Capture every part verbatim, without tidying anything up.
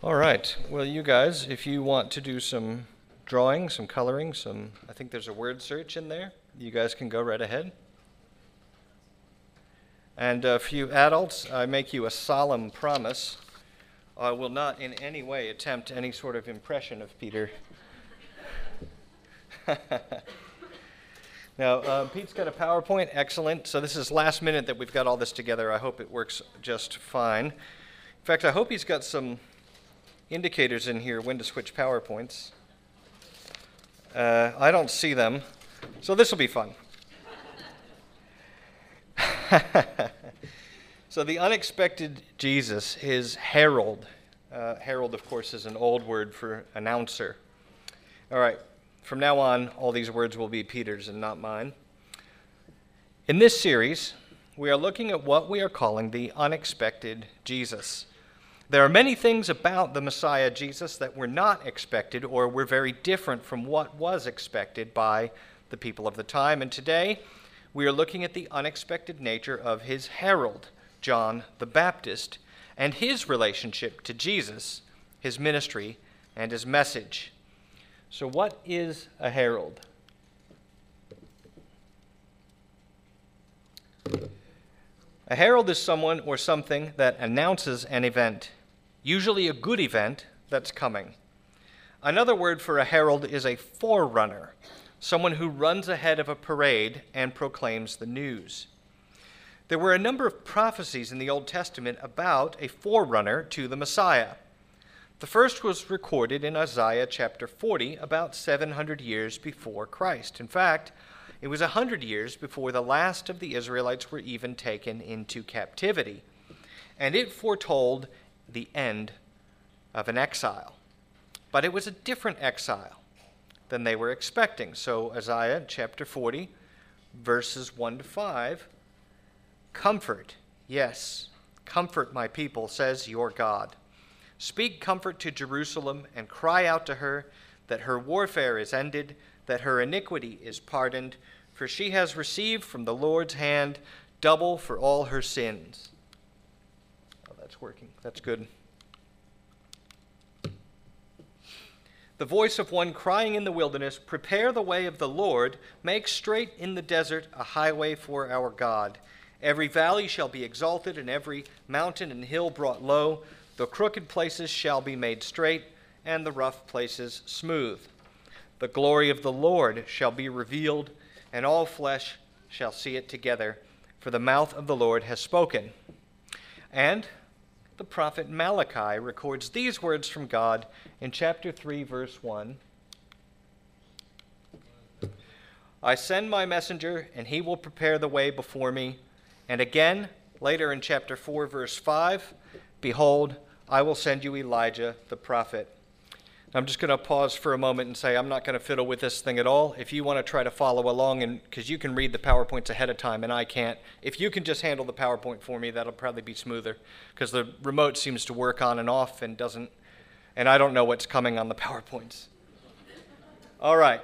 All right. Well, you guys, if you want to do some drawing, some coloring, some, I think there's a word search in there. You guys can go right ahead. And uh, for you adults, I make you a solemn promise. I will not in any way attempt any sort of impression of Peter. Now, uh, Pete's got a PowerPoint. Excellent. So this is last minute that we've got all this together. I hope it works just fine. In fact, I hope he's got some indicators in here when to switch PowerPoints. Uh, I don't see them, so this will be fun. So the unexpected Jesus is herald. Uh, herald, of course, is an old word for announcer. All right, from now on, all these words will be Peter's and not mine. In this series, we are looking at what we are calling the unexpected Jesus. There are many things about the Messiah Jesus that were not expected or were very different from what was expected by the people of the time. And today, we are looking at the unexpected nature of his herald, John the Baptist, and his relationship to Jesus, his ministry, and his message. So what is a herald? A herald is someone or something that announces an event, usually a good event that's coming. Another word for a herald is a forerunner, someone who runs ahead of a parade and proclaims the news. There were a number of prophecies in the Old Testament about a forerunner to the Messiah. The first was recorded in Isaiah chapter forty, about seven hundred years before Christ. In fact, it was one hundred years before the last of the Israelites were even taken into captivity, and it foretold the end of an exile. But it was a different exile than they were expecting. So Isaiah chapter forty, verses one to five, comfort, yes, comfort my people, says your God. Speak comfort to Jerusalem and cry out to her that her warfare is ended, that her iniquity is pardoned, for she has received from the Lord's hand double for all her sins. Oh, that's working. That's good. The voice of one crying in the wilderness, prepare the way of the Lord, make straight in the desert a highway for our God. Every valley shall be exalted, and every mountain and hill brought low. The crooked places shall be made straight, and the rough places smooth. The glory of the Lord shall be revealed, and all flesh shall see it together, for the mouth of the Lord has spoken. And the prophet Malachi records these words from God in chapter three, verse one. I send my messenger, and he will prepare the way before me. And again, later in chapter four, verse five, behold, I will send you Elijah the prophet. I'm just going to pause for a moment and say I'm not going to fiddle with this thing at all. If you want to try to follow along, and because you can read the PowerPoints ahead of time and I can't, if you can just handle the PowerPoint for me, that'll probably be smoother, because the remote seems to work on and off and doesn't, and I don't know what's coming on the PowerPoints. All right.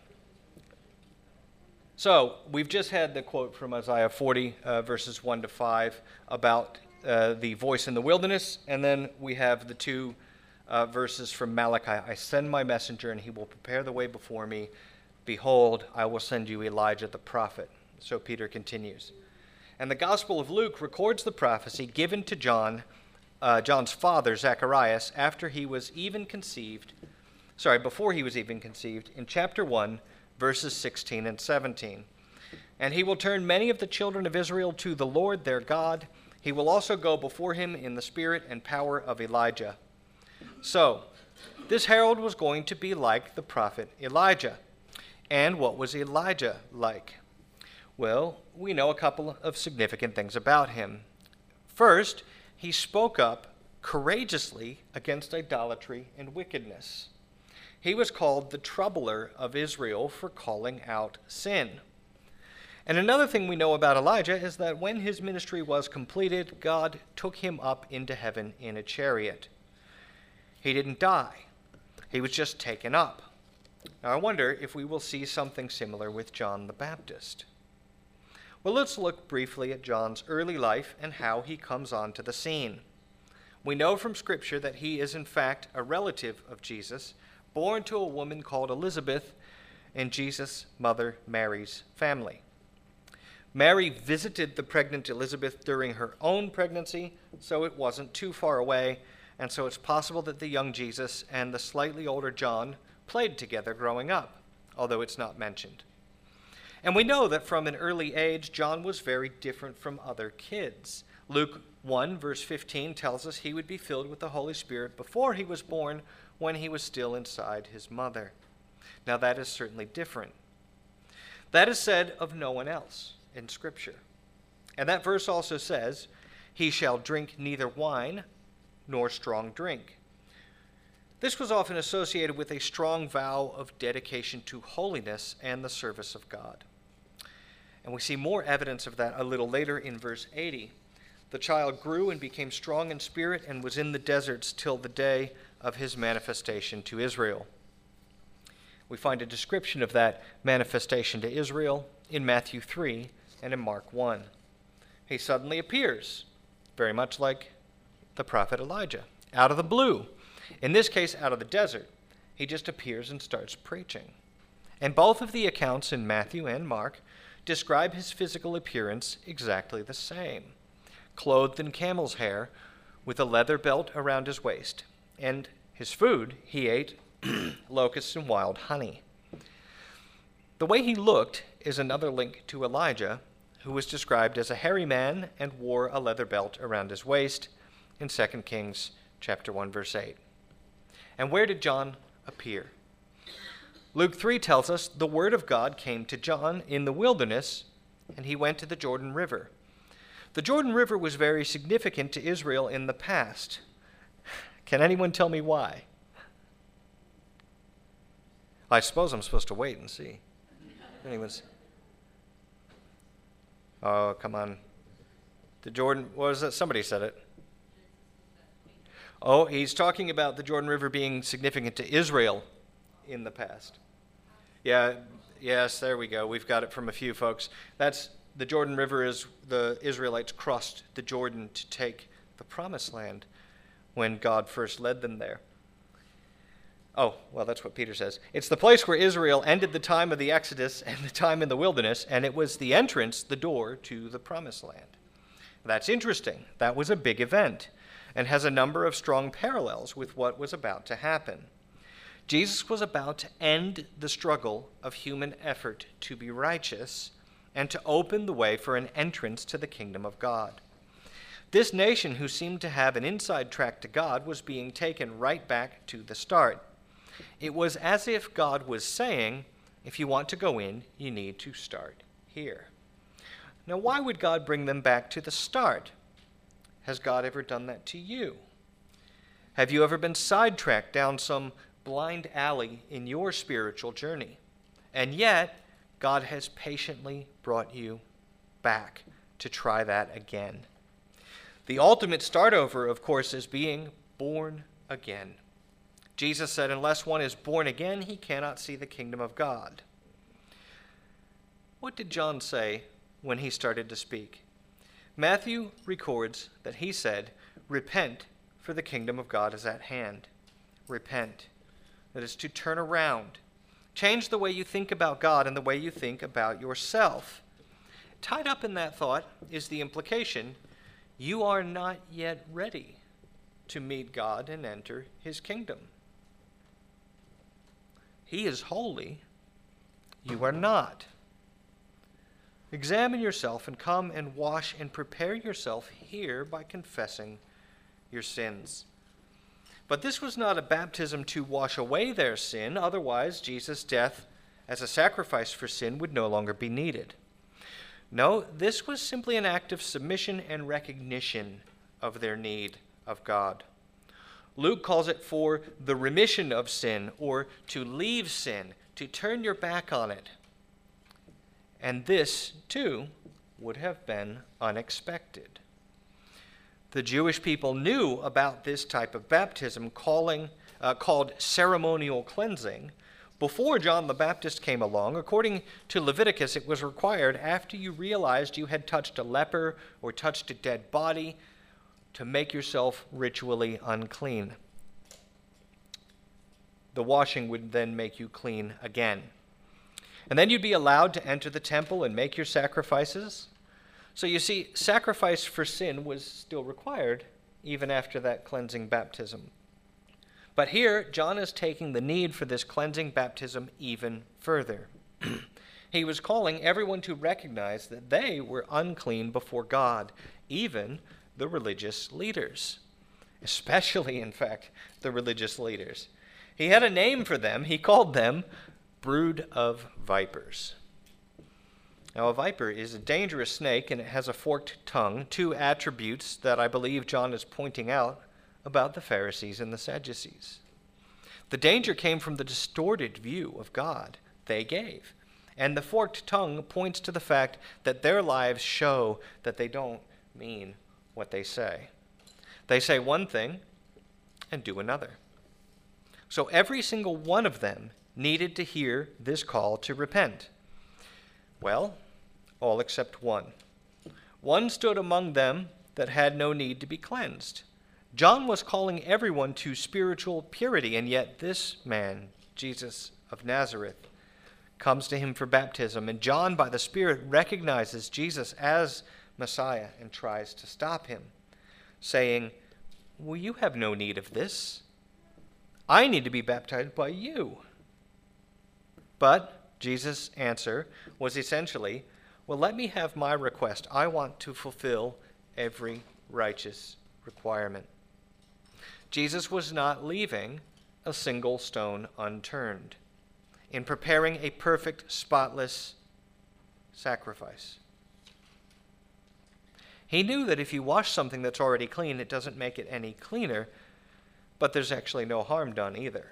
So we've just had the quote from Isaiah forty, uh, verses one to five, about uh, the voice in the wilderness, and then we have the two uh, verses from Malachi. I send my messenger, and he will prepare the way before me. Behold, I will send you Elijah the prophet. So Peter continues. And the Gospel of Luke records the prophecy given to John, uh, John's father, Zacharias, after he was even conceived, sorry, before he was even conceived, in chapter one, verses sixteen and seventeen. And he will turn many of the children of Israel to the Lord their God. He will also go before him in the spirit and power of Elijah. So, this herald was going to be like the prophet Elijah. And what was Elijah like? Well, we know a couple of significant things about him. First, he spoke up courageously against idolatry and wickedness. He was called the troubler of Israel for calling out sin. And another thing we know about Elijah is that when his ministry was completed, God took him up into heaven in a chariot. He didn't die. He was just taken up. Now I wonder if we will see something similar with John the Baptist. Well, let's look briefly at John's early life and how he comes onto the scene. We know from Scripture that he is in fact a relative of Jesus, born to a woman called Elizabeth in Jesus' mother Mary's family. Mary visited the pregnant Elizabeth during her own pregnancy, so it wasn't too far away, and so it's possible that the young Jesus and the slightly older John played together growing up, although it's not mentioned. And we know that from an early age, John was very different from other kids. Luke one, verse fifteen tells us he would be filled with the Holy Spirit before he was born, when he was still inside his mother. Now that is certainly different. That is said of no one else in Scripture. And that verse also says, he shall drink neither wine nor strong drink. This was often associated with a strong vow of dedication to holiness and the service of God. And we see more evidence of that a little later in verse eighty. The child grew and became strong in spirit and was in the deserts till the day of his manifestation to Israel. We find a description of that manifestation to Israel in Matthew three and in Mark one. He suddenly appears, very much like the prophet Elijah, out of the blue. In this case, out of the desert. He just appears and starts preaching. And both of the accounts in Matthew and Mark describe his physical appearance exactly the same. Clothed in camel's hair, with a leather belt around his waist. And his food, he ate locusts and wild honey. The way he looked is another link to Elijah, who was described as a hairy man and wore a leather belt around his waist in Second Kings chapter one, verse eight. And where did John appear? Luke three tells us the word of God came to John in the wilderness, and he went to the Jordan River. The Jordan River was very significant to Israel in the past. Can anyone tell me why? I suppose I'm supposed to wait and see. Anyone's? Oh, come on. The Jordan, what was that? Somebody said it. Oh, he's talking about the Jordan River being significant to Israel in the past. Yeah, yes, there we go. We've got it from a few folks. That's the Jordan River is the Israelites crossed the Jordan to take the promised land when God first led them there. Oh, well, that's what Peter says. It's the place where Israel ended the time of the Exodus and the time in the wilderness, and it was the entrance, the door to the promised land. That's interesting. That was a big event and has a number of strong parallels with what was about to happen. Jesus was about to end the struggle of human effort to be righteous and to open the way for an entrance to the kingdom of God. This nation, who seemed to have an inside track to God, was being taken right back to the start. It was as if God was saying, if you want to go in, you need to start here. Now, why would God bring them back to the start? Has God ever done that to you? Have you ever been sidetracked down some blind alley in your spiritual journey? And yet, God has patiently brought you back to try that again. The ultimate start over, of course, is being born again. Jesus said, unless one is born again, he cannot see the kingdom of God. What did John say when he started to speak? Matthew records that he said, repent, for the kingdom of God is at hand. Repent. That is to turn around. Change the way you think about God and the way you think about yourself. Tied up in that thought is the implication, you are not yet ready to meet God and enter his kingdom. He is holy. You are not. Examine yourself and come and wash and prepare yourself here by confessing your sins. But this was not a baptism to wash away their sin. Otherwise, Jesus' death as a sacrifice for sin would no longer be needed. No, this was simply an act of submission and recognition of their need of God. Luke calls it for the remission of sin, or to leave sin, to turn your back on it. And this, too, would have been unexpected. The Jewish people knew about this type of baptism calling, uh, called ceremonial cleansing. Before John the Baptist came along, according to Leviticus, it was required after you realized you had touched a leper or touched a dead body to make yourself ritually unclean. The washing would then make you clean again. And then you'd be allowed to enter the temple and make your sacrifices. So you see, sacrifice for sin was still required even after that cleansing baptism. But here, John is taking the need for this cleansing baptism even further. He was calling everyone to recognize that they were unclean before God, even the religious leaders. Especially, in fact, the religious leaders. He had a name for them. He called them brood of vipers. Now, a viper is a dangerous snake, and it has a forked tongue, two attributes that I believe John is pointing out about the Pharisees and the Sadducees. The danger came from the distorted view of God they gave, and the forked tongue points to the fact that their lives show that they don't mean what they say. They say one thing and do another. So every single one of them needed to hear this call to repent. Well, all except one. One stood among them that had no need to be cleansed. John was calling everyone to spiritual purity, and yet this man, Jesus of Nazareth, comes to him for baptism, and John, by the Spirit, recognizes Jesus as Messiah and tries to stop him, saying, "Well, you have no need of this. I need to be baptized by you." But Jesus' answer was essentially, well, let me have my request. I want to fulfill every righteous requirement. Jesus was not leaving a single stone unturned in preparing a perfect, spotless sacrifice. He knew that if you wash something that's already clean, it doesn't make it any cleaner, but there's actually no harm done either.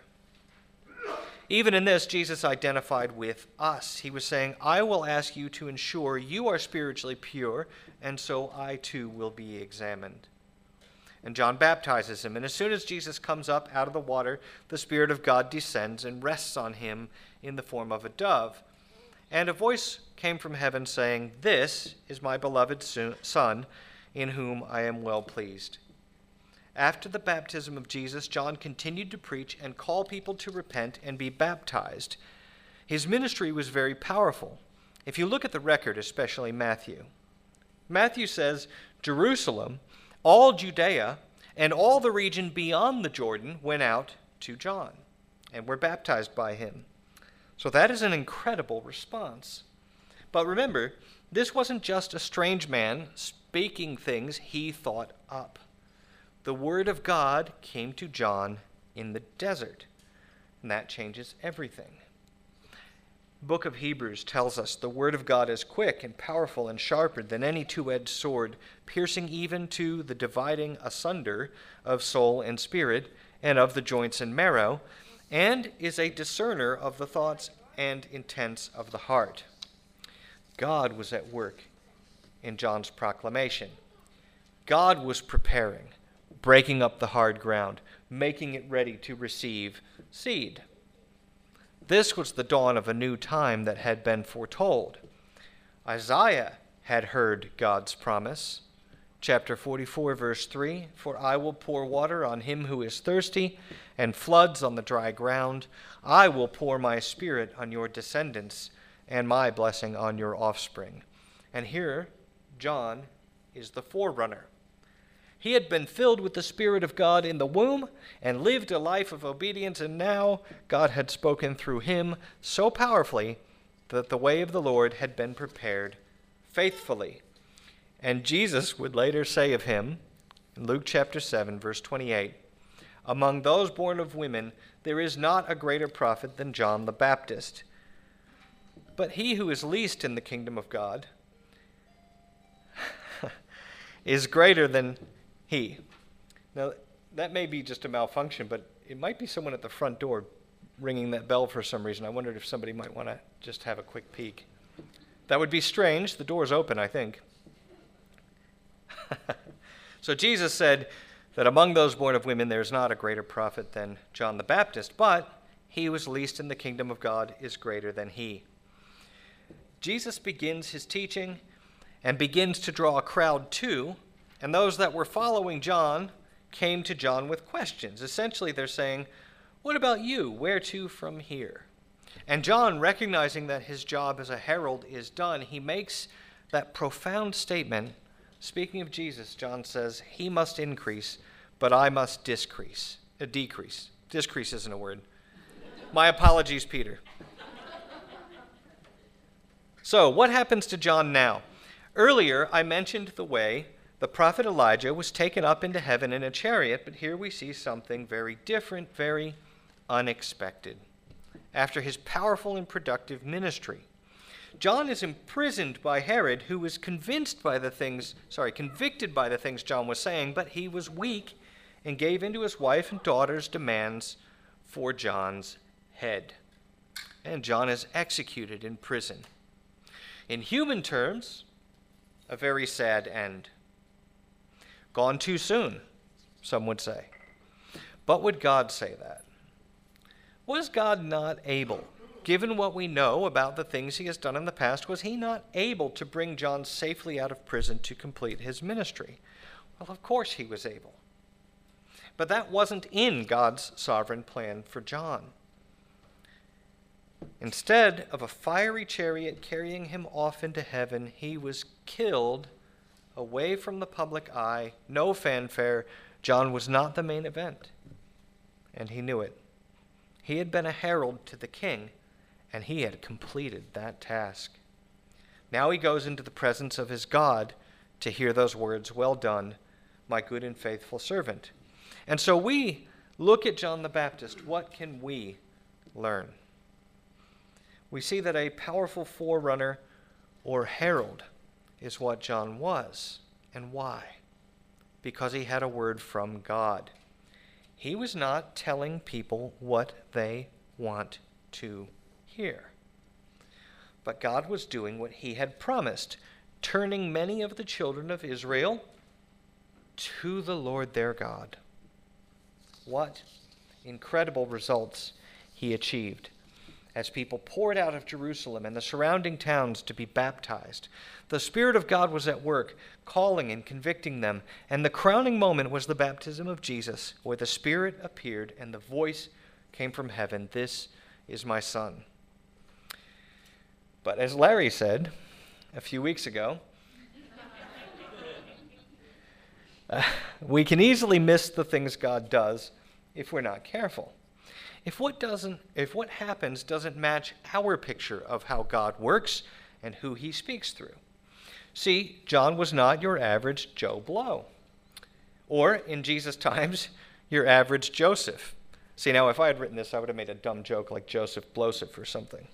Even in this, Jesus identified with us. He was saying, I will ask you to ensure you are spiritually pure, and so I too will be examined. And John baptizes him, and as soon as Jesus comes up out of the water, the Spirit of God descends and rests on him in the form of a dove. And a voice came from heaven saying, "This is my beloved Son, in whom I am well pleased." After the baptism of Jesus, John continued to preach and call people to repent and be baptized. His ministry was very powerful. If you look at the record, especially Matthew, Matthew says, Jerusalem, all Judea, and all the region beyond the Jordan went out to John and were baptized by him. So that is an incredible response. But remember, this wasn't just a strange man speaking things he thought up. The word of God came to John in the desert, and that changes everything. The book of Hebrews tells us the word of God is quick and powerful and sharper than any two-edged sword, piercing even to the dividing asunder of soul and spirit and of the joints and marrow, and is a discerner of the thoughts and intents of the heart. God was at work in John's proclamation. God was preparing, breaking up the hard ground, making it ready to receive seed. This was the dawn of a new time that had been foretold. Isaiah had heard God's promise. Chapter forty-four, verse three, "For I will pour water on him who is thirsty, and floods on the dry ground. I will pour my Spirit on your descendants, and my blessing on your offspring." And here, John is the forerunner. He had been filled with the Spirit of God in the womb and lived a life of obedience, and now God had spoken through him so powerfully that the way of the Lord had been prepared faithfully. And Jesus would later say of him, in Luke chapter seven, verse twenty-eight, "Among those born of women, there is not a greater prophet than John the Baptist. But he who is least in the kingdom of God is greater than he." Now, that may be just a malfunction, but it might be someone at the front door ringing that bell for some reason. I wondered if somebody might want to just have a quick peek. That would be strange. The door's open, I think. So Jesus said that among those born of women there is not a greater prophet than John the Baptist, but he who is least in the kingdom of God is greater than he. Jesus begins his teaching and begins to draw a crowd to And those that were following John came to John with questions. Essentially, they're saying, "What about you? Where to from here?" And John, recognizing that his job as a herald is done, he makes that profound statement. Speaking of Jesus, John says, "He must increase, but I must decrease." A decrease. Decrease isn't a word. My apologies, Peter. So, what happens to John now? Earlier, I mentioned the way the prophet Elijah was taken up into heaven in a chariot, but here we see something very different, very unexpected. After his powerful and productive ministry, John is imprisoned by Herod, who was convinced by the things, sorry, convicted by the things John was saying, but he was weak and gave in to his wife and daughter's demands for John's head. And John is executed in prison. In human terms, a very sad end. Gone too soon, some would say. But would God say that? Was God not able, given what we know about the things he has done in the past, was he not able to bring John safely out of prison to complete his ministry? Well, of course he was able. But that wasn't in God's sovereign plan for John. Instead of a fiery chariot carrying him off into heaven, he was killed away from the public eye, no fanfare. John was not the main event, and he knew it. He had been a herald to the king, and he had completed that task. Now he goes into the presence of his God to hear those words, "Well done, my good and faithful servant." And so we look at John the Baptist. What can we learn? We see that a powerful forerunner or herald is what John was. And why? Because he had a word from God. He was not telling people what they want to hear. But God was doing what he had promised, turning many of the children of Israel to the Lord their God. What incredible results he achieved as people poured out of Jerusalem and the surrounding towns to be baptized. The Spirit of God was at work, calling and convicting them, and the crowning moment was the baptism of Jesus, where the Spirit appeared and the voice came from heaven, "This is my Son." But as Larry said a few weeks ago, uh, we can easily miss the things God does if we're not careful. If what doesn't, if what happens doesn't match our picture of how God works and who he speaks through. See, John was not your average Joe Blow, or in Jesus' times, your average Joseph. See, now if I had written this, I would have made a dumb joke like Joseph Bloseph or something.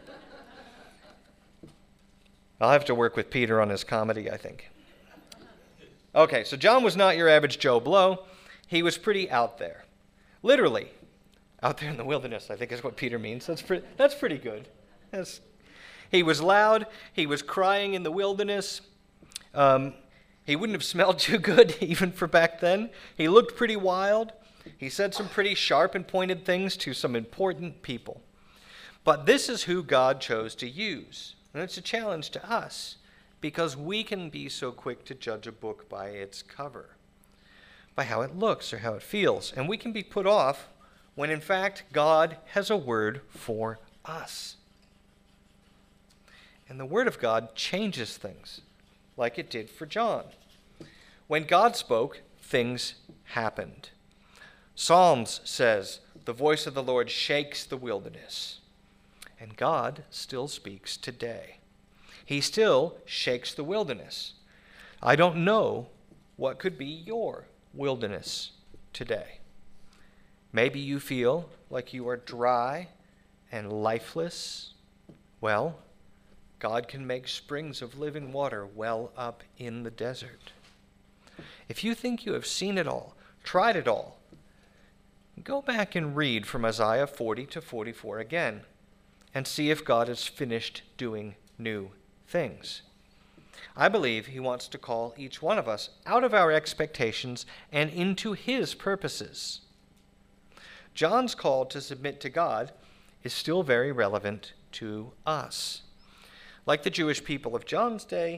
I'll have to work with Peter on his comedy, I think. Okay, so John was not your average Joe Blow. He was pretty out there. Literally, out there in the wilderness, I think is what Peter means. That's pretty, that's pretty good. That's, he was loud. He was crying in the wilderness. Um, he wouldn't have smelled too good even for back then. He looked pretty wild. He said some pretty sharp and pointed things to some important people. But this is who God chose to use. And it's a challenge to us because we can be so quick to judge a book by its cover, by how it looks or how it feels. And we can be put off when in fact God has a word for us. And the word of God changes things, like it did for John. When God spoke, things happened. Psalms says, "The voice of the Lord shakes the wilderness." And God still speaks today. He still shakes the wilderness. I don't know what could be your wilderness today. Maybe you feel like you are dry and lifeless. Well, God can make springs of living water well up in the desert. If you think you have seen it all, tried it all, go back and read from Isaiah forty to forty-four again and see if God has finished doing new things. I believe he wants to call each one of us out of our expectations and into his purposes. John's call to submit to God is still very relevant to us. Like the Jewish people of John's day,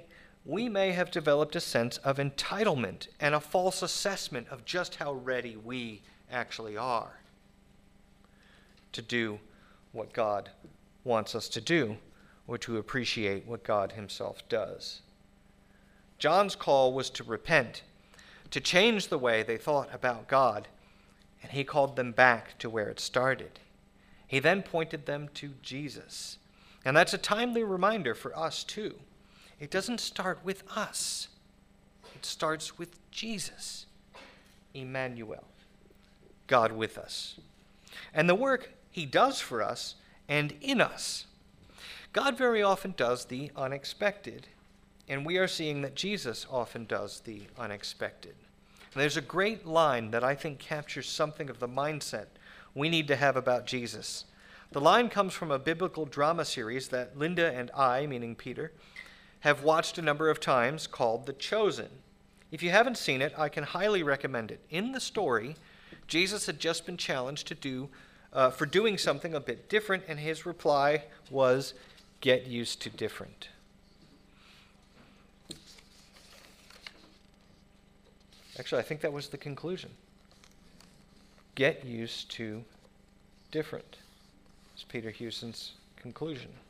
we may have developed a sense of entitlement and a false assessment of just how ready we actually are to do what God wants us to do, or to appreciate what God himself does. John's call was to repent, to change the way they thought about God, and he called them back to where it started. He then pointed them to Jesus. And that's a timely reminder for us too. It doesn't start with us. It starts with Jesus, Emmanuel, God with us. And the work he does for us and in us. God very often does the unexpected, and we are seeing that Jesus often does the unexpected. And there's a great line that I think captures something of the mindset we need to have about Jesus. The line comes from a biblical drama series that Linda and I, meaning Peter, have watched a number of times called The Chosen. If you haven't seen it, I can highly recommend it. In the story, Jesus had just been challenged to do uh, for doing something a bit different, and his reply was, "Get used to different." Actually, I think that was the conclusion. Get used to different. It's Peter Hewson's conclusion.